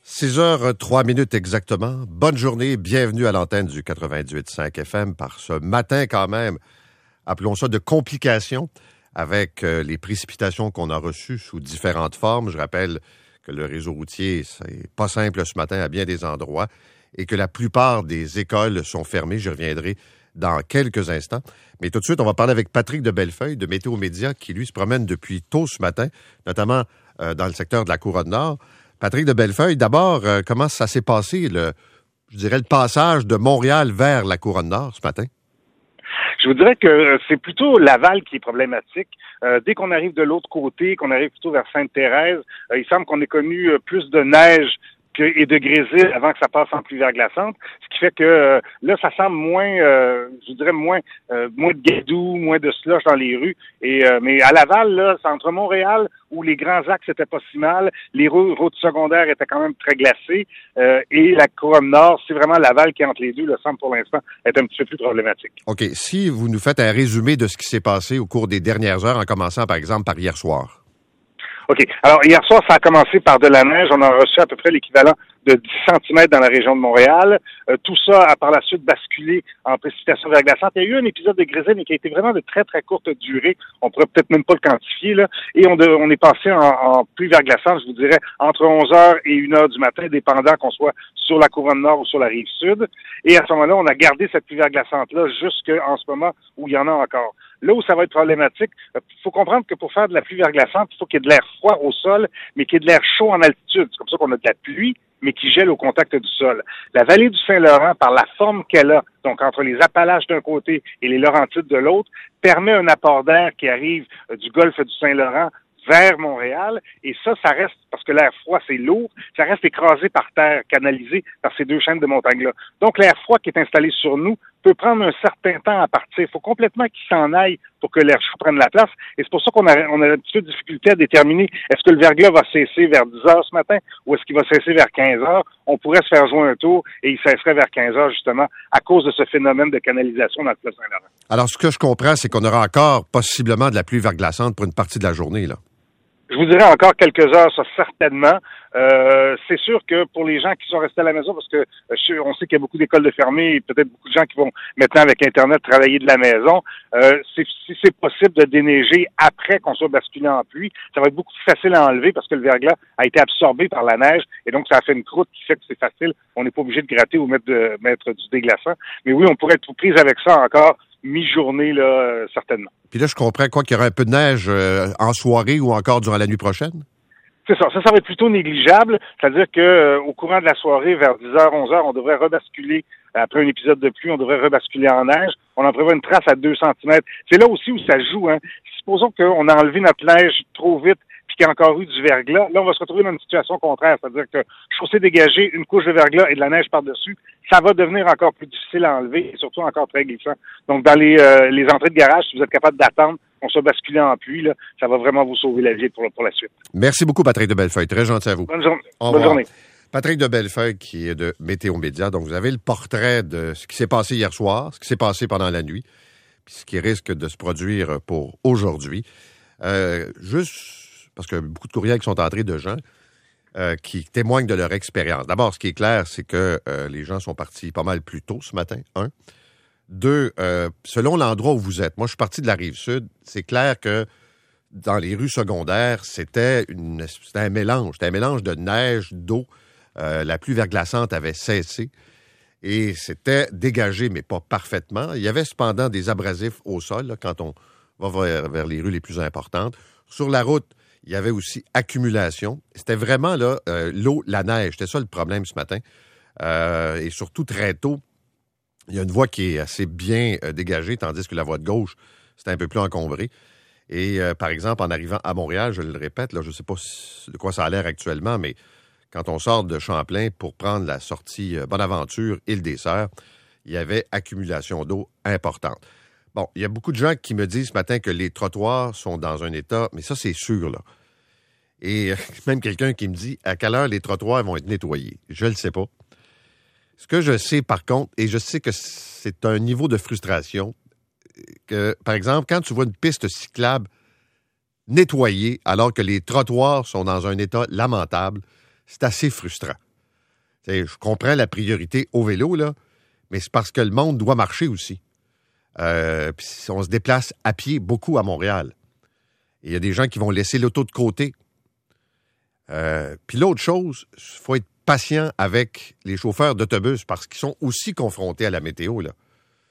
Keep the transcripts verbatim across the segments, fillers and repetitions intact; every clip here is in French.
six heures trois minutes exactement. Bonne journée, bienvenue à l'antenne du quatre-vingt-dix-huit virgule cinq F M par ce matin quand même, appelons ça de complications, avec euh, les précipitations qu'on a reçues sous différentes formes. Je rappelle que le réseau routier, c'est pas simple ce matin à bien des endroits et que la plupart des écoles sont fermées. Je reviendrai dans quelques instants. Mais tout de suite, on va parler avec Patrick de Bellefeuille de Météo Média qui, lui, se promène depuis tôt ce matin, notamment euh, dans le secteur de la Couronne-Nord. Patrick de Bellefeuille, d'abord, euh, comment ça s'est passé, le, je dirais, le passage de Montréal vers la Couronne-Nord ce matin? Je vous dirais que c'est plutôt Laval qui est problématique. Euh, dès qu'on arrive de l'autre côté, qu'on arrive plutôt vers Sainte-Thérèse, euh, il semble qu'on ait connu euh, plus de neige que, et de grésil avant que ça passe en pluie verglaçante, ce qui fait que euh, là, ça semble moins, euh, je dirais moins, euh, moins de guédou, moins de slush dans les rues. Et euh, mais à Laval, là, c'est entre Montréal où les grands axes étaient pas si mal, les routes secondaires étaient quand même très glacées, euh, et la couronne nord, c'est vraiment Laval qui entre les deux, le semble pour l'instant être un petit peu plus problématique. OK. Si vous nous faites un résumé de ce qui s'est passé au cours des dernières heures, en commençant par exemple par hier soir. OK. Alors, hier soir, ça a commencé par de la neige. On a reçu à peu près l'équivalent de dix centimètres dans la région de Montréal. Euh, tout ça a par la suite basculé en précipitations verglaçantes. Il y a eu un épisode de grésil, mais qui a été vraiment de très, très courte durée. On pourrait peut-être même pas le quantifier, là. Et on, de, on est passé en, en pluie verglaçante, je vous dirais, entre onze heures et une heure du matin, dépendant qu'on soit sur la couronne nord ou sur la rive sud. Et à ce moment-là, on a gardé cette pluie verglaçante-là jusqu'en ce moment où il y en a encore. Là où ça va être problématique, il faut comprendre que pour faire de la pluie verglaçante, il faut qu'il y ait de l'air froid au sol, mais qu'il y ait de l'air chaud en altitude. C'est comme ça qu'on a de la pluie, mais qui gèle au contact du sol. La vallée du Saint-Laurent, par la forme qu'elle a, donc entre les Appalaches d'un côté et les Laurentides de l'autre, permet un apport d'air qui arrive du golfe du Saint-Laurent vers Montréal, et ça, ça reste, parce que l'air froid, c'est lourd, ça reste écrasé par terre, canalisé par ces deux chaînes de montagnes-là. Donc, l'air froid qui est installé sur nous peut prendre un certain temps à partir. Il faut complètement qu'il s'en aille pour que l'air chaud prenne la place, et c'est pour ça qu'on a, on a un petit peu de difficulté à déterminer est-ce que le verglas va cesser vers dix heures ce matin, ou est-ce qu'il va cesser vers quinze heures. On pourrait se faire jouer un tour, et il cesserait vers quinze heures, justement, à cause de ce phénomène de canalisation dans le fleuve Saint-Laurent. Alors, ce que je comprends, c'est qu'on aura encore possiblement de la pluie verglaçante pour une partie de la journée, là. Je vous dirais encore quelques heures, ça, certainement. Euh, c'est sûr que pour les gens qui sont restés à la maison, parce que euh, on sait qu'il y a beaucoup d'écoles de fermées et peut-être beaucoup de gens qui vont maintenant avec Internet travailler de la maison, euh, c'est, si c'est possible de déneiger après qu'on soit basculé en pluie, ça va être beaucoup plus facile à enlever parce que le verglas a été absorbé par la neige et donc ça a fait une croûte qui fait que c'est facile. On n'est pas obligé de gratter ou mettre, de, mettre du déglaçant. Mais oui, on pourrait être prise avec ça encore mi-journée, là, euh, certainement. Puis là, je comprends quoi qu'il y aura un peu de neige euh, en soirée ou encore durant la nuit prochaine? C'est ça. Ça, ça va être plutôt négligeable. C'est-à-dire que euh, au courant de la soirée, vers dix heures, onze heures, on devrait rebasculer, après un épisode de pluie, on devrait rebasculer en neige. On en prévoit une trace à deux centimètres. C'est là aussi où ça joue, hein. Supposons qu'on a enlevé notre neige trop vite puis qu'il y a encore eu du verglas. Là, on va se retrouver dans une situation contraire. C'est-à-dire que chaussée dégagée, une couche de verglas et de la neige par-dessus, ça va devenir encore plus difficile à enlever et surtout encore très glissant. Donc, dans les, euh, les entrées de garage, si vous êtes capable d'attendre qu'on soit basculé en pluie, là, ça va vraiment vous sauver la vie pour, pour la suite. Merci beaucoup, Patrick de Bellefeuille. Très gentil à vous. Bonne journée. Au Bonne journée. Patrick de Bellefeuille, qui est de Météo Média. Donc, vous avez le portrait de ce qui s'est passé hier soir, ce qui s'est passé pendant la nuit, puis ce qui risque de se produire pour aujourd'hui. Euh, juste parce que beaucoup de courriels qui sont entrés de gens euh, qui témoignent de leur expérience. D'abord, ce qui est clair, c'est que euh, les gens sont partis pas mal plus tôt ce matin, un. Deux, euh, selon l'endroit où vous êtes, moi, je suis parti de la Rive-Sud, c'est clair que dans les rues secondaires, c'était, une, c'était un mélange. C'était un mélange de neige, d'eau. Euh, la pluie verglaçante avait cessé et c'était dégagé, mais pas parfaitement. Il y avait cependant des abrasifs au sol, là, quand on va vers, vers les rues les plus importantes. Sur la route, il y avait aussi accumulation. C'était vraiment là euh, l'eau, la neige. C'était ça le problème ce matin. Euh, et surtout très tôt, il y a une voie qui est assez bien euh, dégagée, tandis que la voie de gauche, c'était un peu plus encombré. Et euh, par exemple, en arrivant à Montréal, je le répète, là, je ne sais pas de quoi ça a l'air actuellement, mais quand on sort de Champlain pour prendre la sortie euh, Bonaventure, Île-des-Sœurs, il y avait accumulation d'eau importante. Bon, il y a beaucoup de gens qui me disent ce matin que les trottoirs sont dans un état, mais ça, c'est sûr, là. Et euh, même quelqu'un qui me dit à quelle heure les trottoirs vont être nettoyés. Je ne le sais pas. Ce que je sais, par contre, et je sais que c'est un niveau de frustration, que, par exemple, quand tu vois une piste cyclable nettoyée alors que les trottoirs sont dans un état lamentable, c'est assez frustrant. T'sais, je comprends la priorité au vélo, là, mais c'est parce que le monde doit marcher aussi. Euh, puis on se déplace à pied beaucoup à Montréal. Il y a des gens qui vont laisser l'auto de côté. Euh, puis l'autre chose, il faut être patient avec les chauffeurs d'autobus parce qu'ils sont aussi confrontés à la météo, là.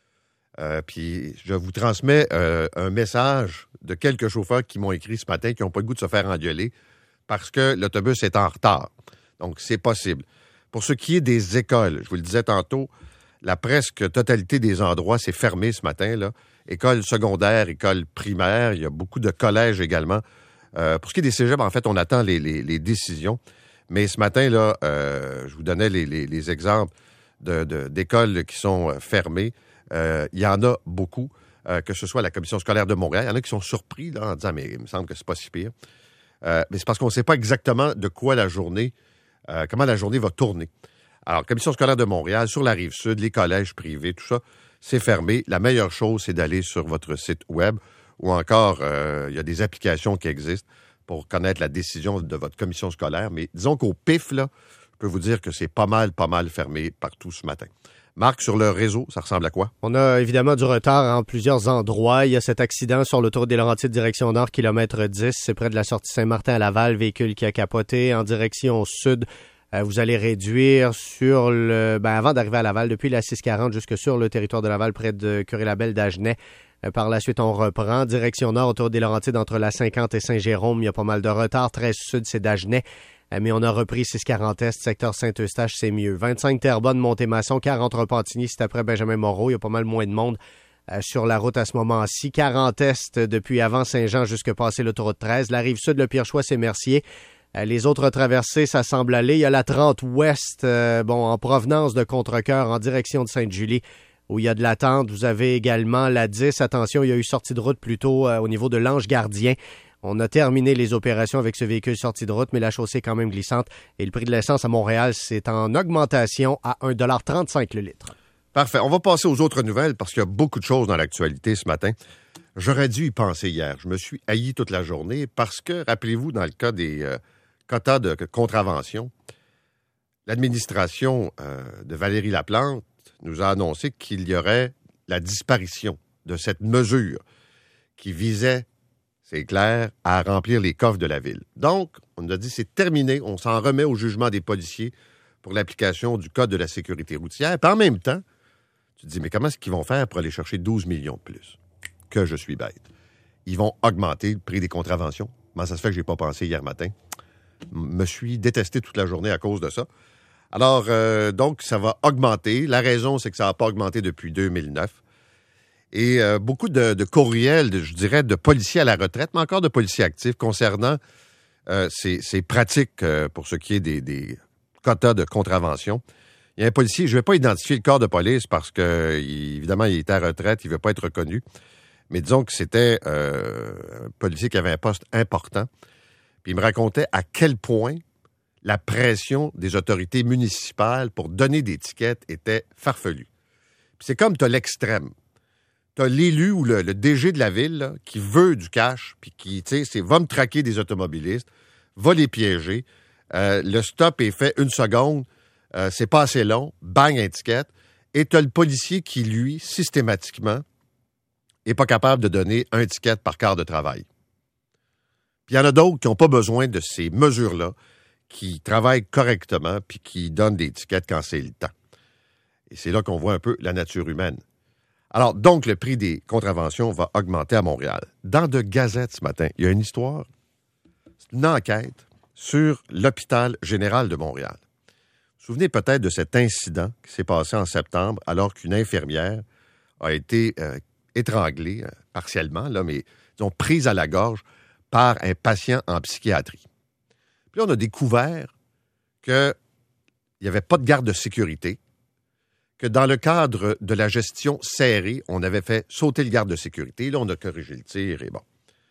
Euh, puis je vous transmets euh, un message de quelques chauffeurs qui m'ont écrit ce matin qui n'ont pas le goût de se faire engueuler parce que l'autobus est en retard. Donc, c'est possible. Pour ce qui est des écoles, je vous le disais tantôt, la presque totalité des endroits, c'est fermé ce matin, là. Écoles secondaires, écoles primaires, il y a beaucoup de collèges également. Euh, pour ce qui est des cégeps, en fait, on attend les, les, les décisions. Mais ce matin, là, euh, je vous donnais les, les, les exemples de, de, d'écoles qui sont fermées. Euh, il y en a beaucoup, euh, que ce soit la Commission scolaire de Montréal. Il y en a qui sont surpris là, en disant « mais il me semble que c'est pas si pire euh, ». Mais c'est parce qu'on ne sait pas exactement de quoi la journée, euh, comment la journée va tourner. Alors, Commission scolaire de Montréal, sur la Rive-Sud, les collèges privés, tout ça, c'est fermé. La meilleure chose, c'est d'aller sur votre site web ou encore, euh, il y a des applications qui existent pour connaître la décision de votre commission scolaire. Mais disons qu'au pif, là, je peux vous dire que c'est pas mal, pas mal fermé partout ce matin. Marc, sur le réseau, ça ressemble à quoi? On a évidemment du retard en plusieurs endroits. Il y a cet accident sur l'autoroute des Laurentides, direction nord, kilomètre dix. C'est près de la sortie Saint-Martin à Laval, véhicule qui a capoté. En direction sud, euh, vous allez réduire sur le... Ben, avant d'arriver à Laval, depuis la six cent quarante jusque sur le territoire de Laval, près de Curie-Labelle d'Agenais. Euh, par la suite, on reprend. Direction nord, autoroute des Laurentides, entre la cinquante et Saint-Jérôme, il y a pas mal de retard. treize sud, c'est d'Agenais. Mais on a repris six cent quarante Est, secteur Saint-Eustache, c'est mieux. vingt-cinq Terrebonne, Montémasson, quarante Repentigny, c'est après Benjamin Moreau. Il y a pas mal moins de monde euh, sur la route à ce moment-ci. quarante Est, depuis avant Saint-Jean jusque passer l'autoroute treize. La Rive-Sud, le pire choix, c'est Mercier. Euh, les autres traversées, ça semble aller. Il y a la trente Ouest, euh, bon, en provenance de Contrecœur, en direction de Sainte-Julie, où il y a de l'attente. Vous avez également la dix. Attention, il y a eu sortie de route plutôt euh, au niveau de l'Ange-Gardien. On a terminé les opérations avec ce véhicule sorti de route, mais la chaussée est quand même glissante. Et le prix de l'essence à Montréal, c'est en augmentation à un dollar trente-cinq le litre. Parfait. On va passer aux autres nouvelles parce qu'il y a beaucoup de choses dans l'actualité ce matin. J'aurais dû y penser hier. Je me suis haï toute la journée parce que, rappelez-vous, dans le cas des euh, quotas de contravention, l'administration euh, de Valérie Laplante nous a annoncé qu'il y aurait la disparition de cette mesure qui visait, c'est clair, à remplir les coffres de la ville. Donc, on nous a dit c'est terminé, on s'en remet au jugement des policiers pour l'application du Code de la sécurité routière. Puis en même temps, tu te dis, mais comment est-ce qu'ils vont faire pour aller chercher douze millions de plus? Que je suis bête. Ils vont augmenter le prix des contraventions. Comment ça se fait que je n'ai pas pensé hier matin? Me suis détesté toute la journée à cause de ça. Alors, euh, donc, ça va augmenter. La raison, c'est que ça n'a pas augmenté depuis deux mille neuf. Et euh, beaucoup de, de courriels, de, je dirais, de policiers à la retraite, mais encore de policiers actifs concernant euh, ces, ces pratiques euh, pour ce qui est des, des quotas de contravention. Il y a un policier, je ne vais pas identifier le corps de police parce que, il, évidemment, il est à retraite, il ne veut pas être reconnu. Mais disons que c'était euh, un policier qui avait un poste important. Puis il me racontait à quel point la pression des autorités municipales pour donner des tickets était farfelue. Puis c'est comme tu as l'extrême. Tu as l'élu ou le, le D G de la ville là, qui veut du cash, puis qui, tu sais, c'est va me traquer des automobilistes, va les piéger. Euh, le stop est fait une seconde, euh, c'est pas assez long, bang, un ticket. Et tu as le policier qui, lui, systématiquement, n'est pas capable de donner un ticket par quart de travail. Puis il y en a d'autres qui n'ont pas besoin de ces mesures-là, qui travaillent correctement, puis qui donnent des tickets quand c'est le temps. Et c'est là qu'on voit un peu la nature humaine. Alors, donc, le prix des contraventions va augmenter à Montréal. Dans de Gazette ce matin, il y a une histoire, c'est une enquête sur l'hôpital général de Montréal. Vous vous souvenez peut-être de cet incident qui s'est passé en septembre alors qu'une infirmière a été euh, étranglée, euh, partiellement, là, mais disons, prise à la gorge par un patient en psychiatrie. Puis là, on a découvert qu'il n'y avait pas de garde de sécurité, que dans le cadre de la gestion serrée, on avait fait sauter le garde de sécurité. Là, on a corrigé le tir et bon.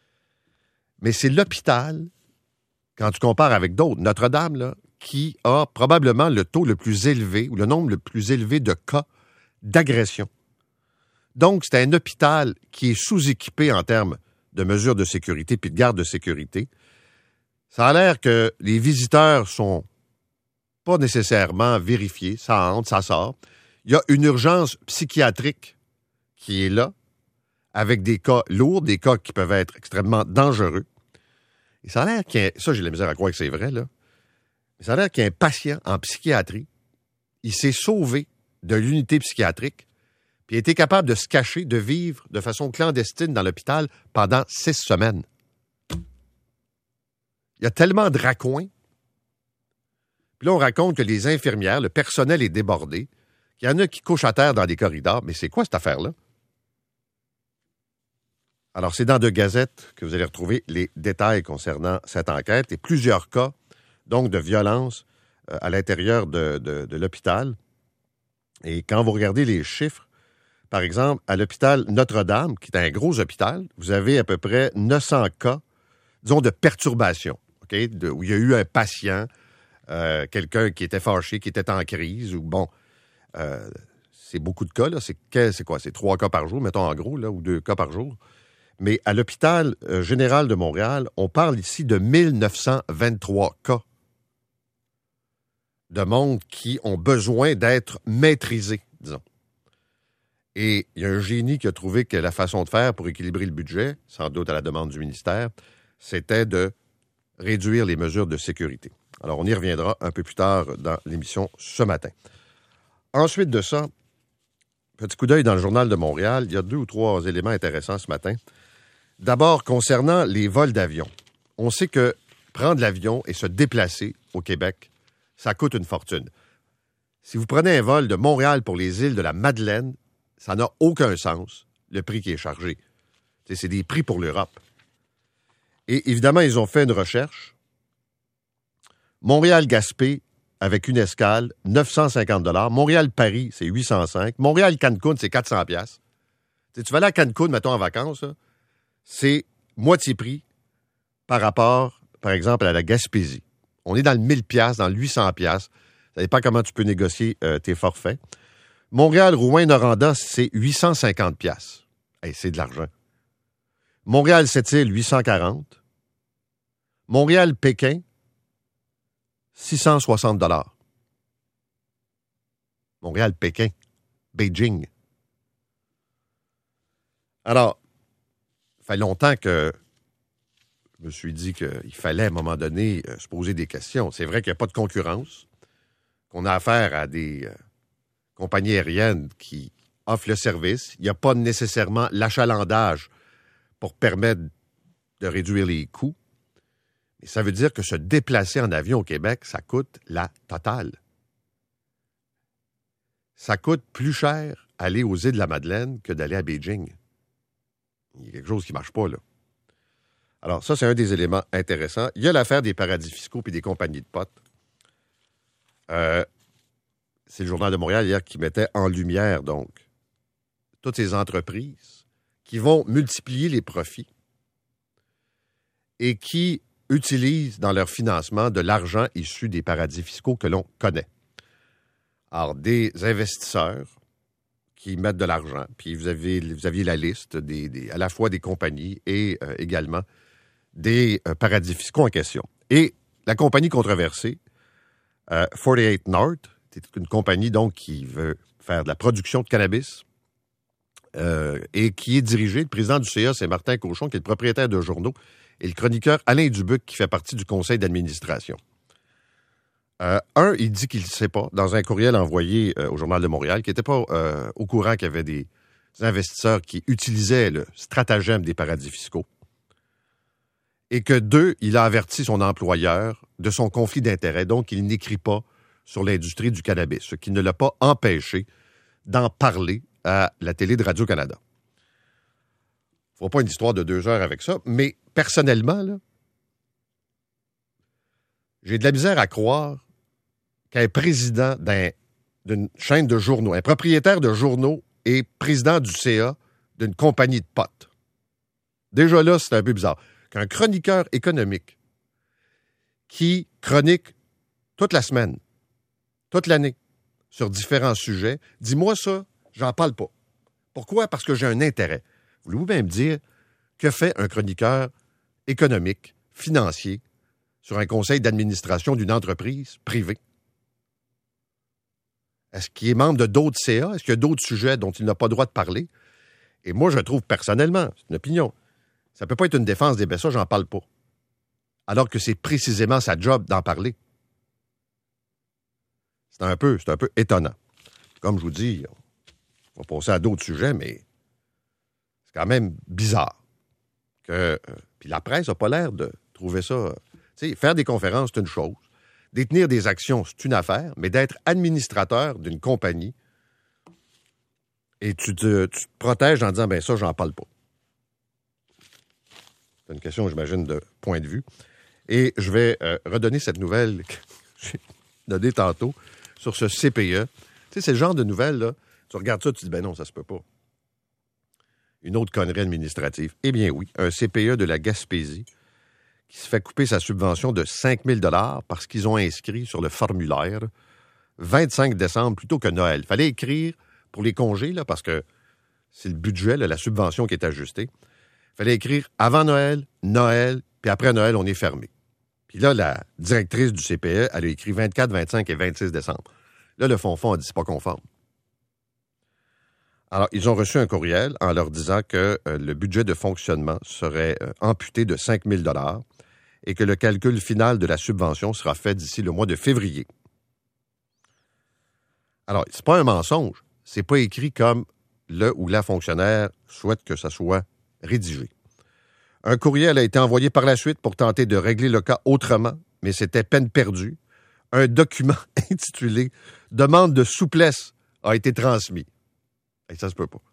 Mais c'est l'hôpital, quand tu compares avec d'autres, Notre-Dame, là, qui a probablement le taux le plus élevé ou le nombre le plus élevé de cas d'agression. Donc, c'est un hôpital qui est sous-équipé en termes de mesures de sécurité puis de garde de sécurité. Ça a l'air que les visiteurs sont pas nécessairement vérifié, ça entre, ça sort. Il y a une urgence psychiatrique qui est là, avec des cas lourds, des cas qui peuvent être extrêmement dangereux. Et ça a l'air qu'il y a, ça j'ai de la misère à croire que c'est vrai, là, mais ça a l'air qu'il y a un patient en psychiatrie, il s'est sauvé de l'unité psychiatrique, puis il a été capable de se cacher, de vivre de façon clandestine dans l'hôpital pendant six semaines. Il y a tellement de raccoins. Puis là, on raconte que les infirmières, le personnel est débordé, qu'il y en a qui couchent à terre dans des corridors. Mais c'est quoi cette affaire-là? Alors, c'est dans deux gazettes que vous allez retrouver les détails concernant cette enquête et plusieurs cas, donc, de violence euh, à l'intérieur de, de, de l'hôpital. Et quand vous regardez les chiffres, par exemple, à l'hôpital Notre-Dame, qui est un gros hôpital, vous avez à peu près neuf cents cas, disons, de perturbation, OK? De, où il y a eu un patient, euh, quelqu'un qui était fâché, qui était en crise, ou bon, euh, c'est beaucoup de cas, là. C'est, c'est quoi? C'est trois cas par jour, mettons en gros, là, ou deux cas par jour. Mais à l'hôpital euh, général de Montréal, on parle ici de mille neuf cent vingt-trois cas de monde qui ont besoin d'être maîtrisés, disons. Et il y a un génie qui a trouvé que la façon de faire pour équilibrer le budget, sans doute à la demande du ministère, c'était de réduire les mesures de sécurité. Alors, on y reviendra un peu plus tard dans l'émission ce matin. Ensuite de ça, petit coup d'œil dans le Journal de Montréal, il y a deux ou trois éléments intéressants ce matin. D'abord, concernant les vols d'avion. On sait que prendre l'avion et se déplacer au Québec, ça coûte une fortune. Si vous prenez un vol de Montréal pour les îles de la Madeleine, ça n'a aucun sens, le prix qui est chargé. T'sais, c'est des prix pour l'Europe. Et évidemment, ils ont fait une recherche. Montréal-Gaspé, avec une escale, neuf cent cinquante dollars. Montréal-Paris, c'est huit cent cinq. Montréal-Cancun, c'est quatre cents dollars. Tu vas aller à Cancun, mettons, en vacances, là, c'est moitié prix par rapport, par exemple, à la Gaspésie. On est dans le mille dollars, dans le huit cents dollars. Ça dépend comment tu peux négocier euh, tes forfaits. Montréal-Rouyn-Noranda, c'est huit cent cinquante dollars. Hey, c'est de l'argent. Montréal-Sept-Îles, huit cent quarante. Montréal-Pékin, six cent soixante dollars. Montréal-Pékin, Beijing. Alors, ça fait longtemps que je me suis dit qu'il fallait, à un moment donné, euh, se poser des questions. C'est vrai qu'il n'y a pas de concurrence, qu'on a affaire à des euh, compagnies aériennes qui offrent le service. Il n'y a pas nécessairement l'achalandage pour permettre de réduire les coûts. Mais ça veut dire que se déplacer en avion au Québec, ça coûte la totale. Ça coûte plus cher aller aux îles de la Madeleine que d'aller à Beijing. Il y a quelque chose qui ne marche pas, là. Alors, ça, c'est un des éléments intéressants. Il y a l'affaire des paradis fiscaux et des compagnies de potes. Euh, c'est le Journal de Montréal hier qui mettait en lumière, donc, toutes ces entreprises qui vont multiplier les profits et qui utilisent dans leur financement de l'argent issu des paradis fiscaux que l'on connaît. Alors, des investisseurs qui mettent de l'argent, puis vous avez vous aviez la liste des, des, à la fois des compagnies et euh, également des euh, paradis fiscaux en question. Et la compagnie controversée, euh, quarante-huit North, c'est une compagnie donc qui veut faire de la production de cannabis euh, et qui est dirigée, le président du C A, c'est Martin Cochon, qui est le propriétaire de journaux, et le chroniqueur Alain Dubuc, qui fait partie du conseil d'administration. Euh, un, il dit qu'il ne sait pas, dans un courriel envoyé euh, au Journal de Montréal, qu'il n'était pas euh, au courant qu'il y avait des investisseurs qui utilisaient le stratagème des paradis fiscaux. Et que deux, il a averti son employeur de son conflit d'intérêts, donc il n'écrit pas sur l'industrie du cannabis, ce qui ne l'a pas empêché d'en parler à la télé de Radio-Canada. Il ne faut pas une histoire de deux heures avec ça, mais personnellement, là, j'ai de la misère à croire qu'un président d'un, d'une chaîne de journaux, un propriétaire de journaux et président du C A d'une compagnie de potes. Déjà là, c'est un peu bizarre. Qu'un chroniqueur économique qui chronique toute la semaine, toute l'année, sur différents sujets, dis-moi ça, j'en parle pas. Pourquoi? Parce que j'ai un intérêt. Voulez-vous bien me dire que fait un chroniqueur économique, financier, sur un conseil d'administration d'une entreprise privée? Est-ce qu'il est membre de d'autres C A? Est-ce qu'il y a d'autres sujets dont il n'a pas le droit de parler? Et moi, je trouve personnellement, c'est une opinion, ça ne peut pas être une défense des B S A, j'en parle pas. Alors que c'est précisément sa job d'en parler. C'est un peu, c'est un peu étonnant. Comme je vous dis, on va passer à d'autres sujets, mais c'est quand même bizarre. Que, euh, puis la presse n'a pas l'air de trouver ça. Euh, tu sais, faire des conférences, c'est une chose. Détenir des actions, c'est une affaire, mais d'être administrateur d'une compagnie et tu te, tu te protèges en disant, ben ça, j'en parle pas. C'est une question, j'imagine, de point de vue. Et je vais euh, redonner cette nouvelle que j'ai donnée tantôt sur ce C P E. Tu sais, c'est le genre de nouvelle, là, tu regardes ça, tu dis, ben non, ça se peut pas. Une autre connerie administrative. Eh bien oui, un C P E de la Gaspésie qui se fait couper sa subvention de cinq mille dollars parce qu'ils ont inscrit sur le formulaire vingt-cinq décembre plutôt que Noël. Il fallait écrire pour les congés, là, parce que c'est le budget, là, la subvention qui est ajustée. Il fallait écrire avant Noël, Noël, puis après Noël, on est fermé. Puis là, la directrice du C P E, elle a écrit vingt-quatre, vingt-cinq et vingt-six décembre. Là, le Fonds-Fonds a dit c'est pas conforme. Alors, ils ont reçu un courriel en leur disant que euh, le budget de fonctionnement serait euh, amputé de cinq mille dollars et que le calcul final de la subvention sera fait d'ici le mois de février. Alors, c'est pas un mensonge. C'est pas écrit comme le ou la fonctionnaire souhaite que ça soit rédigé. Un courriel a été envoyé par la suite pour tenter de régler le cas autrement, mais c'était peine perdue. Un document intitulé « Demande de souplesse » a été transmis. Et ça se peut pas.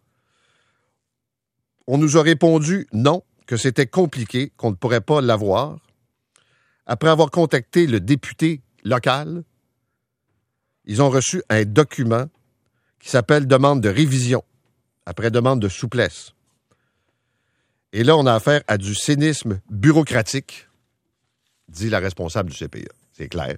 On nous a répondu non, que c'était compliqué, qu'on ne pourrait pas l'avoir. Après avoir contacté le député local, ils ont reçu un document qui s'appelle « Demande de révision », après demande de souplesse. Et là, on a affaire à du cynisme bureaucratique, dit la responsable du C P E. C'est clair.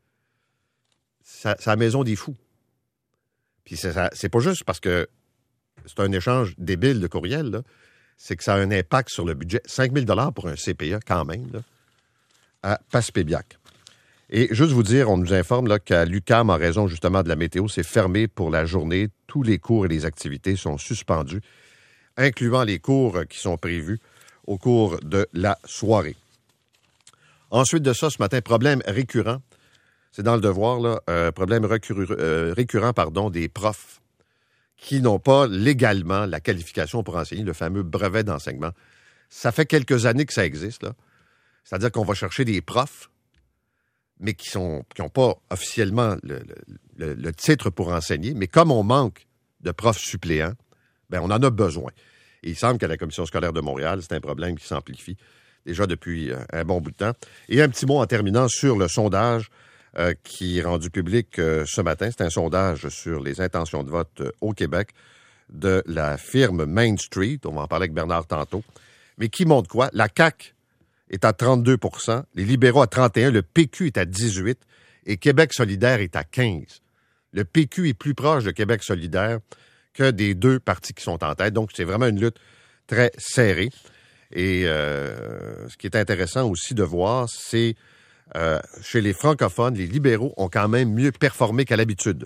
C'est la maison des fous. Puis c'est, ça, c'est pas juste parce que c'est un échange débile de courriel, là. C'est que ça a un impact sur le budget. cinq mille dollars pour un C P E, quand même, là, à Passepébiac. Et juste vous dire, on nous informe là, qu'à l'U Q A M, en raison justement de la météo, c'est fermé pour la journée. Tous les cours et les activités sont suspendus, incluant les cours qui sont prévus au cours de la soirée. Ensuite de ça, ce matin, problème récurrent. C'est dans le devoir, là, euh, problème récurrent, euh, récurrent pardon, des profs qui n'ont pas légalement la qualification pour enseigner, le fameux brevet d'enseignement. Ça fait quelques années que ça existe, là. C'est-à-dire qu'on va chercher des profs, mais qui sont qui n'ont pas officiellement le, le, le titre pour enseigner. Mais comme on manque de profs suppléants, ben on en a besoin. Et il semble qu'à la Commission scolaire de Montréal, c'est un problème qui s'amplifie déjà depuis euh, un bon bout de temps. Et un petit mot en terminant sur le sondage euh, qui est rendu public euh, ce matin. C'est un sondage sur les intentions de vote euh, au Québec de la firme Main Street. On va en parler avec Bernard tantôt. Mais qui montre quoi? La C A Q est à trente-deux pour cent, les libéraux à trente et un, le P Q est à dix-huit et Québec solidaire est à quinze. Le P Q est plus proche de Québec solidaire que des deux partis qui sont en tête. Donc, c'est vraiment une lutte très serrée. Et euh, ce qui est intéressant aussi de voir, c'est euh, chez les francophones, les libéraux ont quand même mieux performé qu'à l'habitude.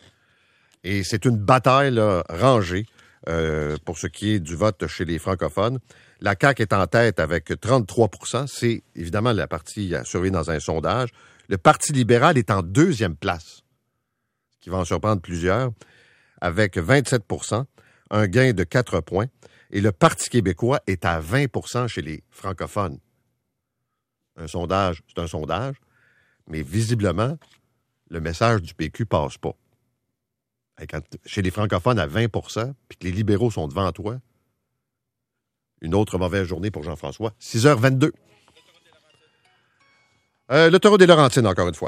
Et c'est une bataille là, rangée euh, pour ce qui est du vote chez les francophones. La C A Q est en tête avec trente-trois pour cent. C'est évidemment la partie à surveiller dans un sondage. Le Parti libéral est en deuxième place, ce qui va en surprendre plusieurs, avec vingt-sept pour cent, un gain de quatre points. Et le Parti québécois est à vingt pour cent chez les francophones. Un sondage, c'est un sondage, mais visiblement, le message du P Q passe pas. Et quand, chez les francophones à vingt pour cent, puis que les libéraux sont devant toi, une autre mauvaise journée pour Jean-François. six heures vingt-deux. Euh, L'autoroute des Laurentides, encore une fois.